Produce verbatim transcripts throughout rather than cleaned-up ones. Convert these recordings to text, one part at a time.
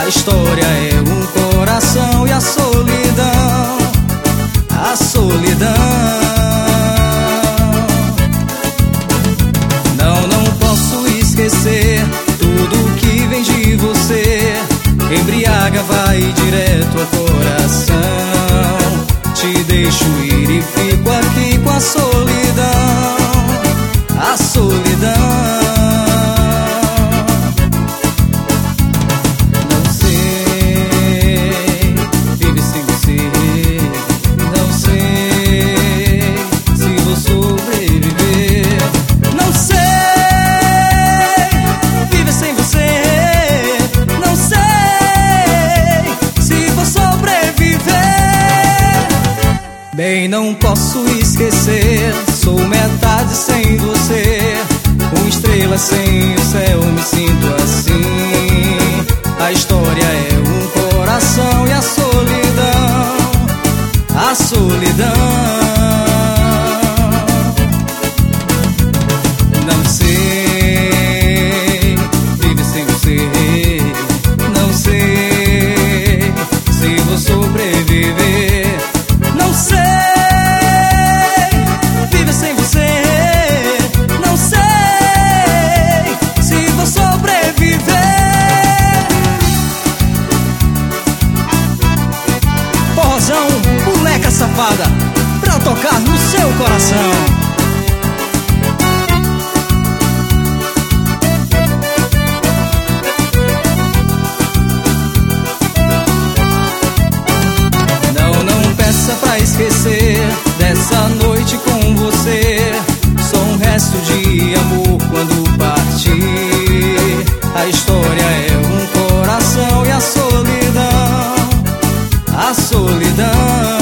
A história é um coração e a solidão, a solidão. Não, não posso esquecer tudo que vem de você. Embriaga, vai direto ao coração. Te deixo ir e fico aqui com a solidão, a solidão. Bem, não posso esquecer, sou metade sem você. Uma estrela sem o céu, me sinto assim. A história é um coração e a solidão, a solidão. Não sei viver sem você, não sei se vou sobreviver. Não sei viver sem você, não sei se vou sobreviver. Porrozão, moleca safada, pra tocar no seu coração. Pra esquecer dessa noite com você, só um resto de amor quando partir. A história é um coração e a solidão, a solidão.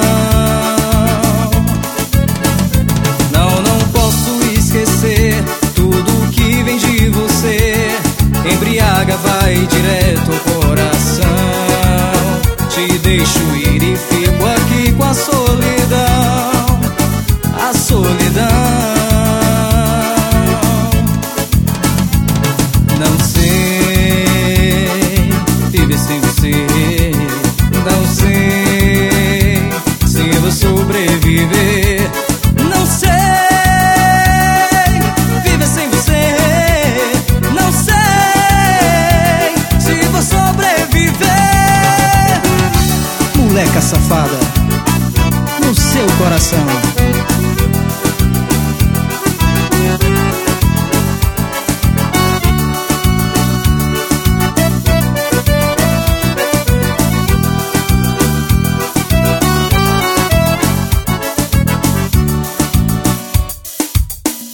Não, não posso esquecer tudo que vem de você. Embriaga, vai direto ao coração. Te deixo ir e fico aqui com a solidão, a solidão. Não sei viver sem você, não sei se vou sobreviver. Não sei viver sem você, não sei se vou sobreviver. Moleca safada, no seu coração.